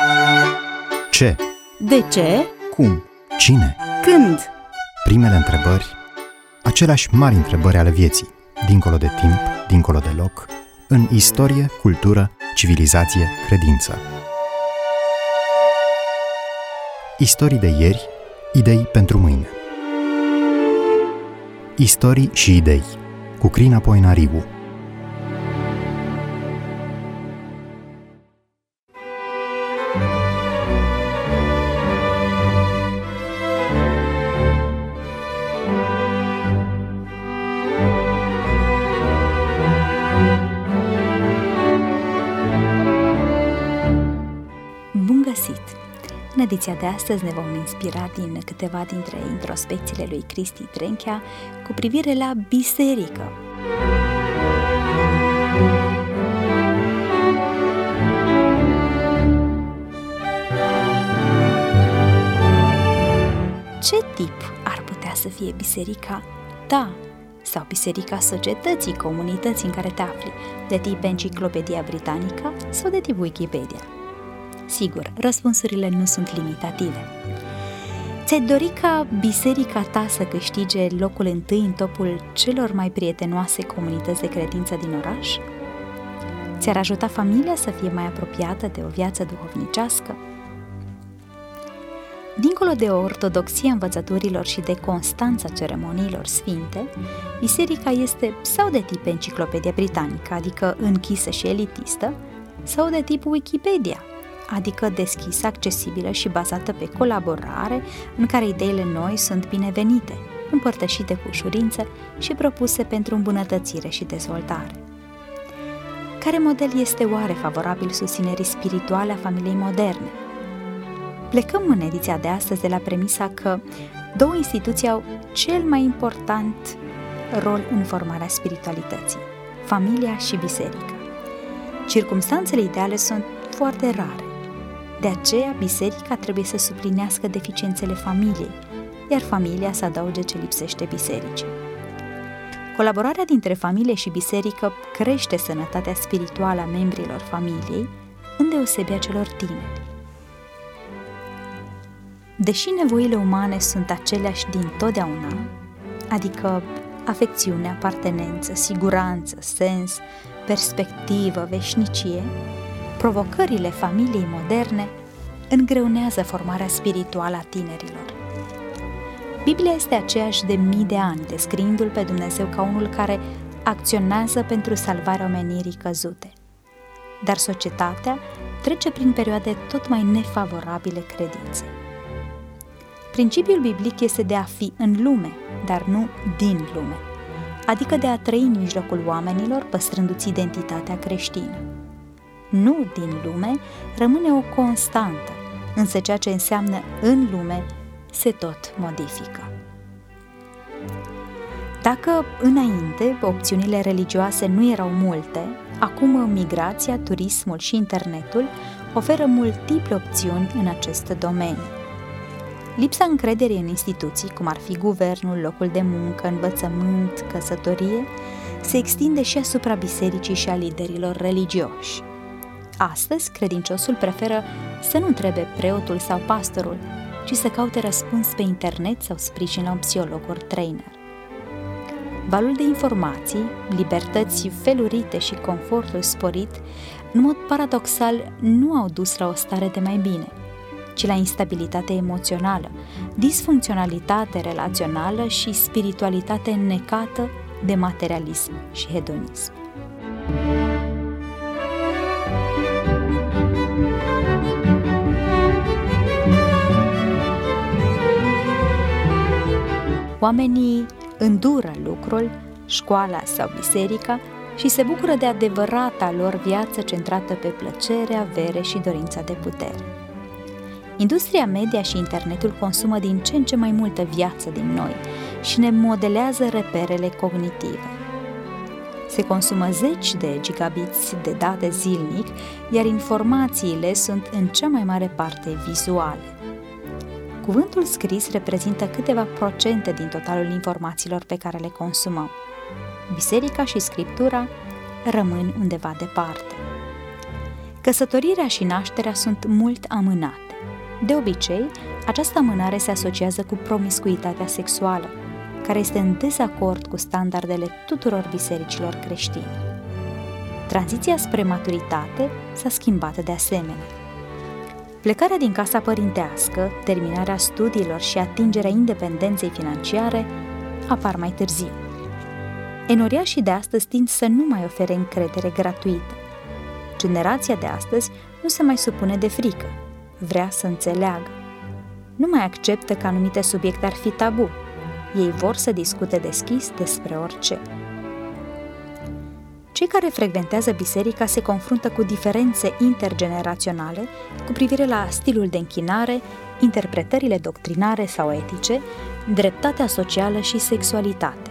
Ce? De ce? Cum? Cine? Când? Primele întrebări, aceleași mari întrebări ale vieții, dincolo de timp, dincolo de loc, în istorie, cultură, civilizație, credință. Istorii de ieri, idei pentru mâine. Istorii și idei, cu Crina Poenariu. Bun găsit! În ediția de astăzi ne vom inspira din câteva dintre introspecțiile lui Cristi Trenchea cu privire la biserică. Ce tip ar putea să fie biserica ta sau biserica societății, comunității în care te afli, de tip Enciclopedia Britannica sau de tip Wikipedia? Sigur, răspunsurile nu sunt limitative. Ți-ai dori ca biserica ta să câștige locul întâi în topul celor mai prietenoase comunități de credință din oraș? Ți-ar ajuta familia să fie mai apropiată de o viață duhovnicească? Dincolo de ortodoxia învățăturilor și de constanța ceremoniilor sfinte, biserica este sau de tip Enciclopedia Britannică, adică închisă și elitistă, sau de tip Wikipedia, adică deschisă, accesibilă și bazată pe colaborare, în care ideile noi sunt binevenite, împărtășite cu ușurință și propuse pentru îmbunătățire și dezvoltare. Care model este oare favorabil susținerii spirituale a familiei moderne? Plecăm în ediția de astăzi de la premisa că două instituții au cel mai important rol în formarea spiritualității, familia și biserica. Circumstanțele ideale sunt foarte rare. De aceea, biserica trebuie să suplinească deficiențele familiei, iar familia să adauge ce lipsește bisericii. Colaborarea dintre familie și biserică crește sănătatea spirituală a membrilor familiei, îndeosebit a celor tineri. Deși nevoile umane sunt aceleași dintotdeauna, adică afecțiune, apartenență, siguranță, sens, perspectivă, veșnicie, provocările familiei moderne îngreunează formarea spirituală a tinerilor. Biblia este aceeași de mii de ani, descriindu-L pe Dumnezeu ca unul care acționează pentru salvarea omenirii căzute. Dar societatea trece prin perioade tot mai nefavorabile credinței. Principiul biblic este de a fi în lume, dar nu din lume, adică de a trăi în mijlocul oamenilor, păstrându-ți identitatea creștină. Nu din lume rămâne o constantă, însă ceea ce înseamnă în lume se tot modifică. Dacă înainte opțiunile religioase nu erau multe, acum migrația, turismul și internetul oferă multiple opțiuni în acest domeniu. Lipsa încrederii în instituții, cum ar fi guvernul, locul de muncă, învățământ, căsătorie, se extinde și asupra bisericii și a liderilor religioși. Astăzi, credinciosul preferă să nu întrebe preotul sau pastorul, ci să caute răspuns pe internet sau sprijin la un psiholog ori trainer. Valul de informații, libertăți felurite și confortul sporit, în mod paradoxal, nu au dus la o stare de mai bine, ci la instabilitate emoțională, disfuncționalitate relațională și spiritualitate înnecată de materialism și hedonism. Oamenii îndură lucrul, școala sau biserica și se bucură de adevărata lor viață centrată pe plăcere, avere și dorința de putere. Industria media și internetul consumă din ce în ce mai multă viață din noi și ne modelează reperele cognitive. Se consumă zeci de gigabiți de date zilnic, iar informațiile sunt în cea mai mare parte vizuale. Cuvântul scris reprezintă câteva procente din totalul informațiilor pe care le consumăm. Biserica și Scriptura rămân undeva departe. Căsătorirea și nașterea sunt mult amânate. De obicei, această amânare se asociază cu promiscuitatea sexuală, care este în dezacord cu standardele tuturor bisericilor creștine. Tranziția spre maturitate s-a schimbat de asemenea. Plecarea din casa părintească, terminarea studiilor și atingerea independenței financiare apar mai târziu. Enoriașii de astăzi tind să nu mai ofere încredere gratuită. Generația de astăzi nu se mai supune de frică, vrea să înțeleagă. Nu mai acceptă că anumite subiecte ar fi tabu. Ei vor să discute deschis despre orice. Cei care frecventează biserica se confruntă cu diferențe intergeneraționale cu privire la stilul de închinare, interpretările doctrinare sau etice, dreptatea socială și sexualitate.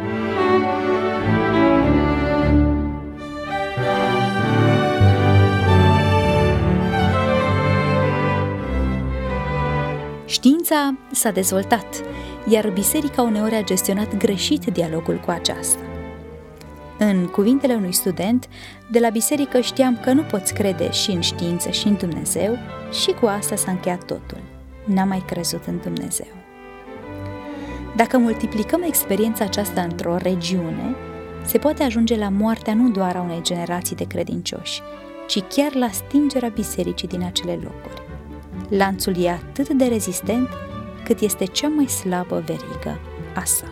Știința s-a dezvoltat, iar biserica uneori a gestionat greșit dialogul cu aceasta. În cuvintele unui student, de la biserică știam că nu poți crede și în știință și în Dumnezeu și cu asta s-a încheiat totul. N-am mai crezut în Dumnezeu. Dacă multiplicăm experiența aceasta într-o regiune, se poate ajunge la moartea nu doar a unei generații de credincioși, ci chiar la stingerea bisericii din acele locuri. Lanțul e atât de rezistent cât este cea mai slabă verigă a sa.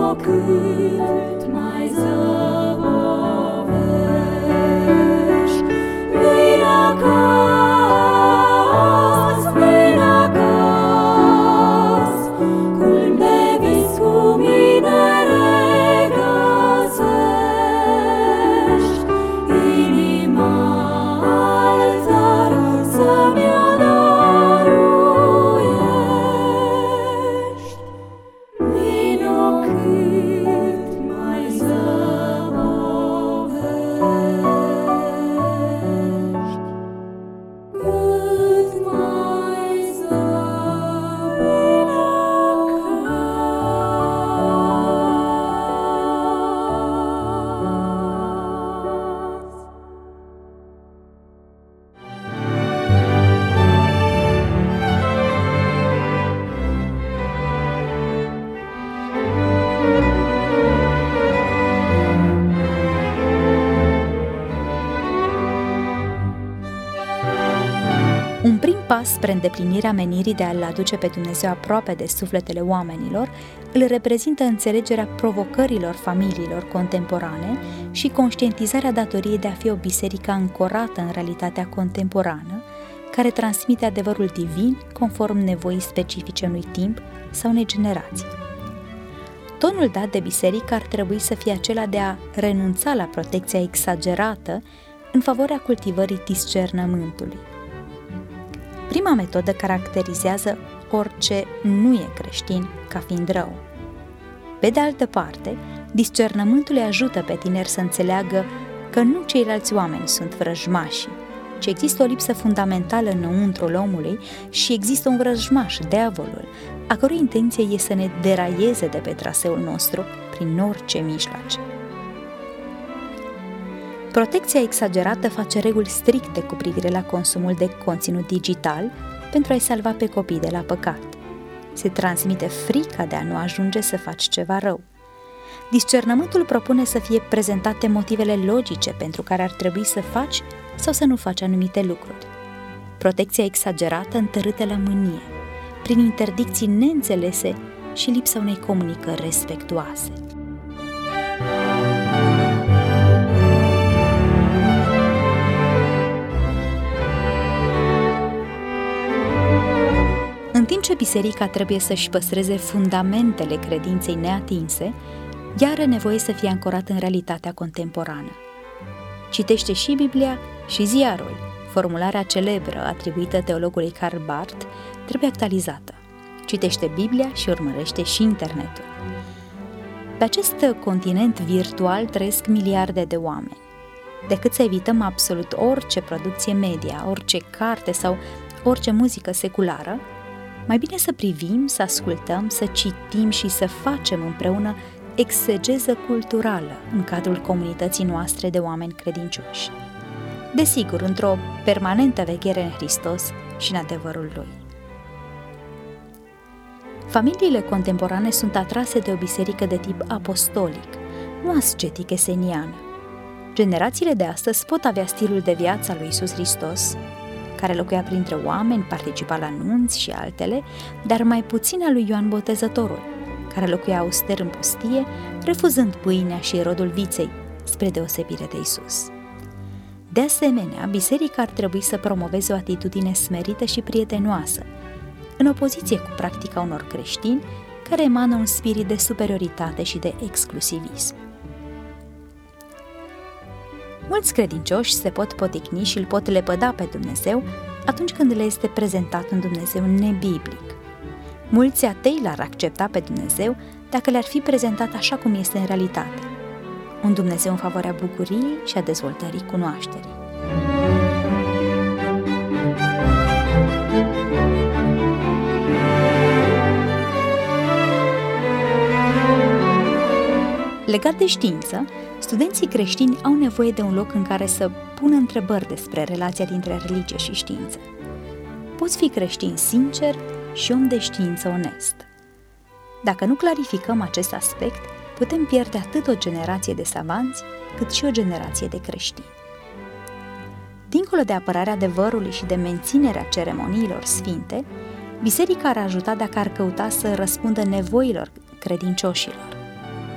pas spre îndeplinirea menirii de a-L aduce pe Dumnezeu aproape de sufletele oamenilor îl reprezintă înțelegerea provocărilor familiilor contemporane și conștientizarea datoriei de a fi o biserică ancorată în realitatea contemporană, care transmite adevărul divin conform nevoii specifice unui timp sau unei generații. Tonul dat de biserică ar trebui să fie acela de a renunța la protecția exagerată în favoarea cultivării discernământului. Prima metodă caracterizează orice nu e creștin ca fiind rău. Pe de altă parte, discernământul îi ajută pe tineri să înțeleagă că nu ceilalți oameni sunt vrăjmași, ci există o lipsă fundamentală înăuntrul omului și există un vrăjmaș, diavolul, a cărui intenție e să ne deraieze de pe traseul nostru prin orice mijloace. Protecția exagerată face reguli stricte cu privire la consumul de conținut digital pentru a-i salva pe copii de la păcat. Se transmite frica de a nu ajunge să faci ceva rău. Discernământul propune să fie prezentate motivele logice pentru care ar trebui să faci sau să nu faci anumite lucruri. Protecția exagerată întărâtă la mânie, prin interdicții neînțelese și lipsa unei comunicări respectuoase. În timp ce biserica trebuie să-și păstreze fundamentele credinței neatinse, ea are nevoie să fie ancorată în realitatea contemporană. Citește și Biblia și ziarul. Formularea celebră atribuită teologului Karl Barth trebuie actualizată. Citește Biblia și urmărește și internetul. Pe acest continent virtual trăiesc miliarde de oameni. Decât să evităm absolut orice producție media, orice carte sau orice muzică seculară, mai bine să privim, să ascultăm, să citim și să facem împreună exegeză culturală în cadrul comunității noastre de oameni credincioși. Desigur, într-o permanentă veghere în Hristos și în adevărul Lui. Familiile contemporane sunt atrase de o biserică de tip apostolic, nu ascetic esenian. Generațiile de astăzi pot avea stilul de viață al lui Iisus Hristos, care locuia printre oameni, participa la nunți și altele, dar mai puțin al lui Ioan Botezătorul, care locuia auster în pustie, refuzând pâinea și rodul viței, spre deosebire de Iisus. De asemenea, biserica ar trebui să promoveze o atitudine smerită și prietenoasă, în opoziție cu practica unor creștini care emană un spirit de superioritate și de exclusivism. Mulți credincioși se pot poticni și îl pot lepăda pe Dumnezeu atunci când le este prezentat un Dumnezeu nebiblic. Mulți atei l-ar accepta pe Dumnezeu dacă le-ar fi prezentat așa cum este în realitate, un Dumnezeu în favoarea bucuriei și a dezvoltării cunoașterii. Legat de știință, studenții creștini au nevoie de un loc în care să pună întrebări despre relația dintre religie și știință. Poți fi creștin sincer și om de știință onest. Dacă nu clarificăm acest aspect, putem pierde atât o generație de savanți, cât și o generație de creștini. Dincolo de apărarea adevărului și de menținerea ceremoniilor sfinte, biserica ar ajuta dacă ar căuta să răspundă nevoilor credincioșilor.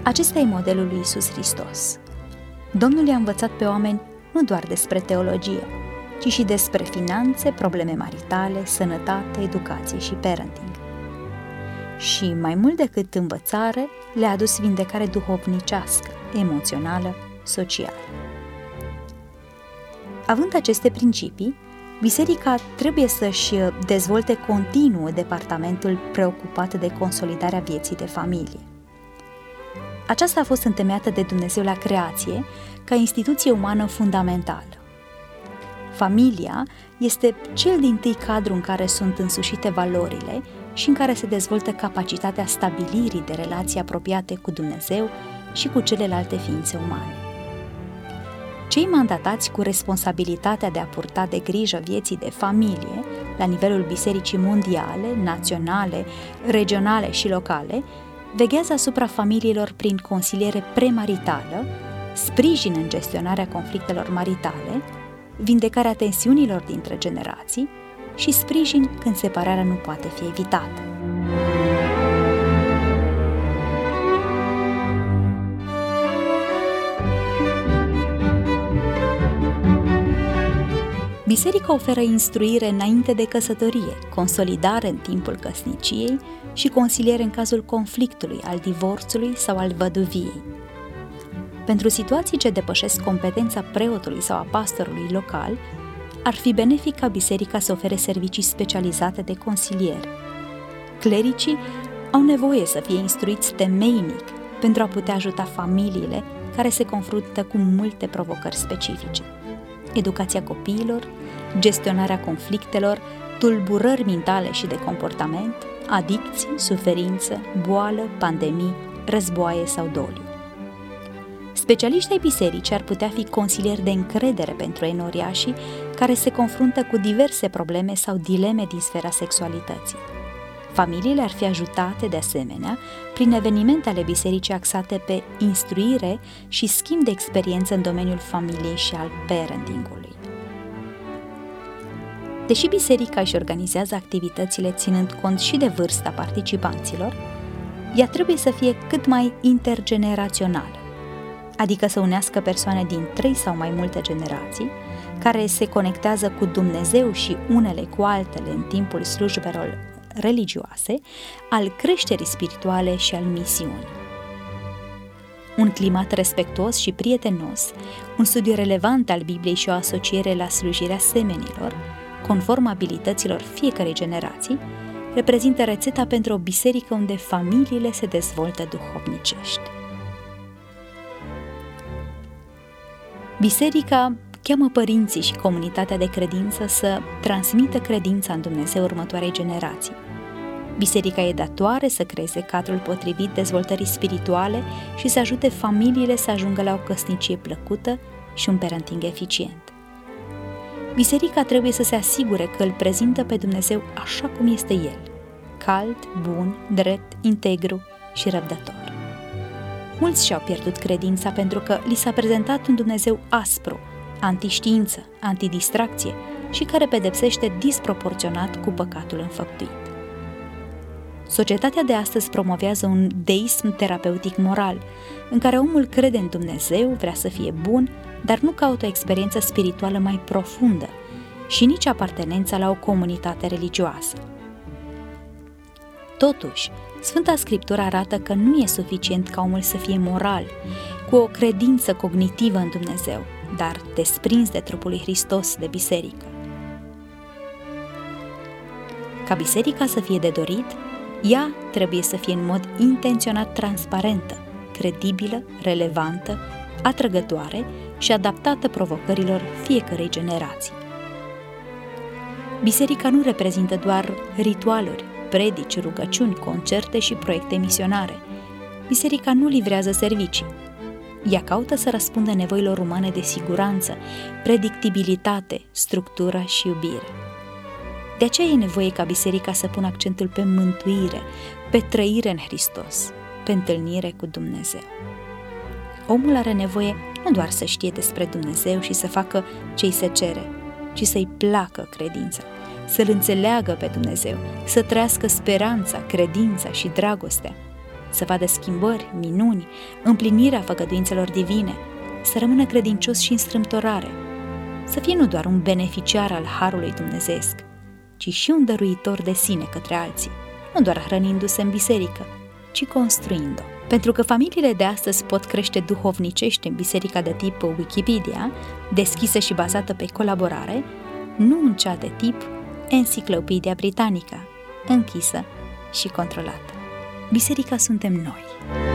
Acesta e modelul lui Iisus Hristos. Domnul i-a învățat pe oameni nu doar despre teologie, ci și despre finanțe, probleme maritale, sănătate, educație și parenting. Și mai mult decât învățare, le-a adus vindecare duhovnicească, emoțională, socială. Având aceste principii, biserica trebuie să-și dezvolte continuu departamentul preocupat de consolidarea vieții de familie. Aceasta a fost întemeiată de Dumnezeu la creație ca instituție umană fundamentală. Familia este cel dintâi cadru în care sunt însușite valorile și în care se dezvoltă capacitatea stabilirii de relații apropiate cu Dumnezeu și cu celelalte ființe umane. Cei mandatați cu responsabilitatea de a purta de grijă vieții de familie la nivelul bisericii mondiale, naționale, regionale și locale veghează asupra familiilor prin consiliere premaritală, sprijin în gestionarea conflictelor maritale, vindecarea tensiunilor dintre generații și sprijin când separarea nu poate fi evitată. Biserica oferă instruire înainte de căsătorie, consolidare în timpul căsniciei și consiliere în cazul conflictului, al divorțului sau al văduviei. Pentru situații ce depășesc competența preotului sau a pastorului local, ar fi benefic ca biserica să ofere servicii specializate de consiliere. Clericii au nevoie să fie instruiți temeinic pentru a putea ajuta familiile care se confruntă cu multe provocări specifice. Educația copiilor, gestionarea conflictelor, tulburări mentale și de comportament, adicții, suferință, boală, pandemii, războaie sau doliu. Specialiștii ai bisericii ar putea fi consilieri de încredere pentru enoriașii care se confruntă cu diverse probleme sau dileme din sfera sexualității. Familiile ar fi ajutate, de asemenea, prin evenimente ale bisericii axate pe instruire și schimb de experiență în domeniul familiei și al parentingului. Deși biserica își organizează activitățile ținând cont și de vârsta participanților, ea trebuie să fie cât mai intergenerațională, adică să unească persoane din 3 sau mai multe generații, care se conectează cu Dumnezeu și unele cu altele în timpul slujbelor religioase, al creșterii spirituale și al misiunii. Un climat respectuos și prietenos, un studiu relevant al Bibliei și o asociere la slujirea semenilor, conform abilităților fiecărei generații, reprezintă rețeta pentru o biserică unde familiile se dezvoltă duhovnicești. Biserica cheamă părinții și comunitatea de credință să transmită credința în Dumnezeu următoarei generații. Biserica e datoare să creeze cadrul potrivit dezvoltării spirituale și să ajute familiile să ajungă la o căsnicie plăcută și un parenting eficient. Biserica trebuie să se asigure că îl prezintă pe Dumnezeu așa cum este El, cald, bun, drept, integru și răbdător. Mulți și-au pierdut credința pentru că li s-a prezentat un Dumnezeu aspru, antiștiință, antidistracție și care pedepsește disproporționat cu păcatul înfăptuit. Societatea de astăzi promovează un deism terapeutic moral, în care omul crede în Dumnezeu, vrea să fie bun, dar nu caută o experiență spirituală mai profundă și nici apartenența la o comunitate religioasă. Totuși, Sfânta Scriptură arată că nu e suficient ca omul să fie moral, cu o credință cognitivă în Dumnezeu, dar desprins de trupul lui Hristos, de biserică. Ca biserica să fie de dorit, ea trebuie să fie în mod intenționat transparentă, credibilă, relevantă, atrăgătoare și adaptată provocărilor fiecărei generații. Biserica nu reprezintă doar ritualuri, predici, rugăciuni, concerte și proiecte misionare. Biserica nu livrează servicii. Ea caută să răspundă nevoilor umane de siguranță, predictibilitate, structură și iubire. De aceea e nevoie ca biserica să pună accentul pe mântuire, pe trăire în Hristos, pe întâlnire cu Dumnezeu. Omul are nevoie nu doar să știe despre Dumnezeu și să facă ce îi se cere, ci să-i placă credința, să-L înțeleagă pe Dumnezeu, să trăiască speranța, credința și dragostea, să vadă schimbări, minuni, împlinirea făgăduințelor divine, să rămână credincios și în strâmtorare, să fie nu doar un beneficiar al harului dumnezeiesc, ci și un dăruitor de sine către alții, nu doar hrănindu-se în biserică, ci construind-o. Pentru că familiile de astăzi pot crește duhovnicește în biserica de tip Wikipedia, deschisă și bazată pe colaborare, nu în cea de tip Enciclopedia Britannica, închisă și controlată. Biserica suntem noi.